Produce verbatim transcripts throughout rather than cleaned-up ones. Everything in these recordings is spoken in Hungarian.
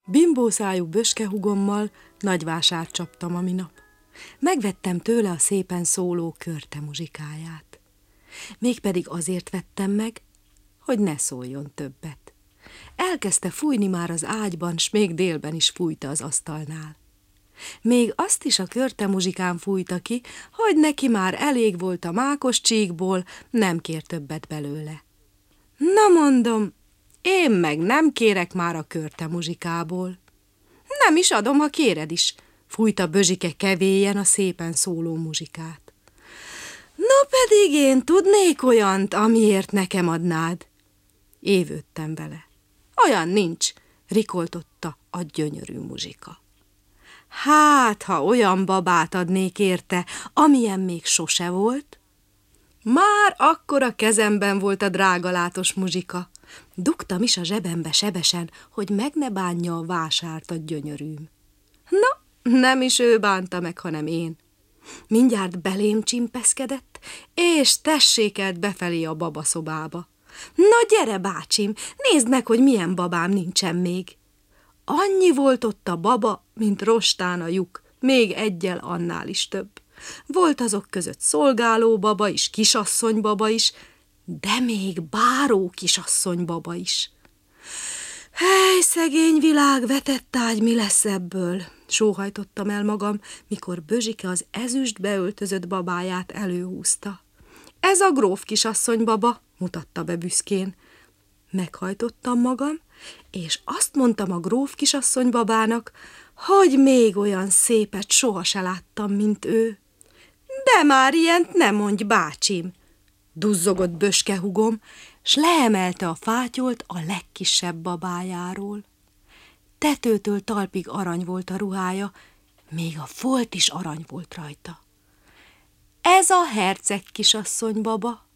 Bimbószájú böskehúgommal nagy vásárt csaptam a minap. Megvettem tőle a szépen szóló Körte muzsikáját. Mégpedig azért vettem meg, hogy ne szóljon többet. Elkezdte fújni már az ágyban, s még délben is fújta az asztalnál. Még azt is a Körte muzsikán fújta ki, hogy neki már elég volt a mákos csíkból, nem kér többet belőle. Na mondom, én meg nem kérek már a Körte muzsikából. Nem is adom, ha kéred is, fújta Bözsike kevélyen a szépen szóló muzsikát. No pedig én tudnék olyant, amiért nekem adnád. Évődtem vele. Olyan nincs, rikoltotta a gyönyörű muzsika. Hát, ha olyan babát adnék érte, amilyen még sose volt. Már akkor a kezemben volt a drágalátos muzsika. Dugtam is a zsebembe sebesen, hogy meg ne bánja a vásárt a gyönyörűm. Na, nem is ő bánta meg, hanem én. Mindjárt belém csimpeszkedett, és tessékelt befelé a babaszobába. Na gyere, bácsim, nézd meg, hogy milyen babám nincsen még. Annyi volt ott a baba, mint rostán a lyuk, még egyel annál is több. Volt azok között szolgáló baba is, kisasszony baba is, de még báró kisasszony baba is. Hely, szegény világ, vetett ágy, mi lesz ebből? Sóhajtottam el magam, mikor Bözsike az ezüstbe öltözött babáját előhúzta. Ez a gróf kisasszony baba, mutatta be büszkén. Meghajtottam magam, és azt mondtam a gróf kisasszony babának, hogy még olyan szépet soha se láttam, mint ő. De már ilyent ne mondj, bácsim, duzzogott böskehúgom, s leemelte a fátyolt a legkisebb babájáról. Tetőtől talpig arany volt a ruhája, még a folt is arany volt rajta. Ez a herceg kisasszony baba.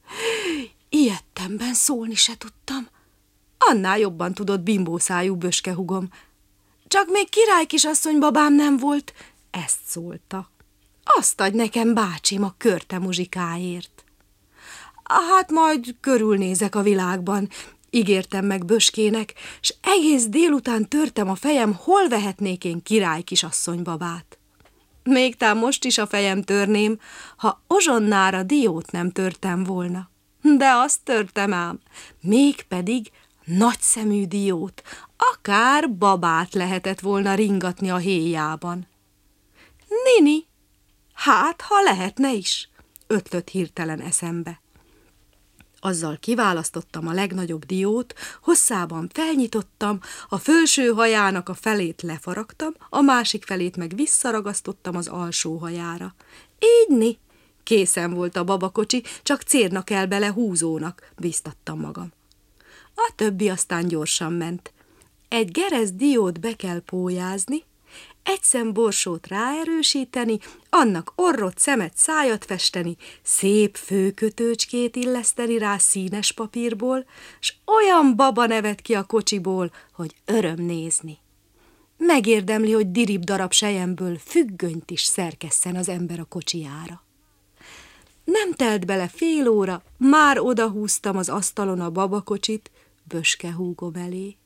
Ilyettemben szólni se tudtam. Annál jobban tudott bimbószájú böskehúgom. Csak még király kisasszony babám nem volt, ezt szólta. Azt adj nekem, bácsim, a Körte muzsikáért. Hát majd körülnézek a világban, ígértem meg Böskének, s egész délután törtem a fejem, hol vehetnék én király kisasszony babát. Mégtán most is a fejem törném, ha ozsonnára diót nem törtem volna. De azt törtem ám, mégpedig nagyszemű diót, akár babát lehetett volna ringatni a héjában. Nini, hát, ha lehetne is, ötlött hirtelen eszembe. Azzal kiválasztottam a legnagyobb diót, hosszában felnyitottam, a felső hajának a felét lefaragtam, a másik felét meg visszaragasztottam az alsó hajára. Ígyni, készen volt a babakocsi, csak cérna kell bele húzónak, bíztattam magam. A többi aztán gyorsan ment. Egy gerez diót be kell pólyázni, egy szem borsót ráerősíteni, annak orrot, szemet, szájat festeni, szép főkötőcskét illeszteni rá színes papírból, s olyan baba nevet ki a kocsiból, hogy öröm nézni. Megérdemli, hogy dirib darab selyemből függönyt is szerkesszen az ember a kocsijára. Nem telt bele fél óra, már odahúztam az asztalon a babakocsit Böskehúgom elé.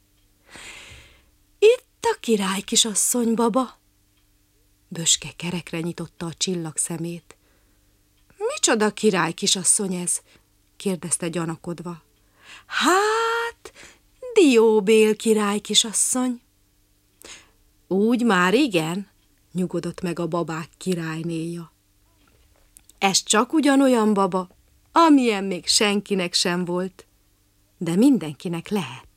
Itt a király kisasszony baba. Böske kerekre nyitotta a csillag szemét. Micsoda király kisasszony ez? Kérdezte gyanakodva. Hát, Dióbél király kisasszony. Úgy már igen, nyugodott meg a babák királynéja. Ez csak ugyanolyan baba, amilyen még senkinek sem volt, de mindenkinek lehet.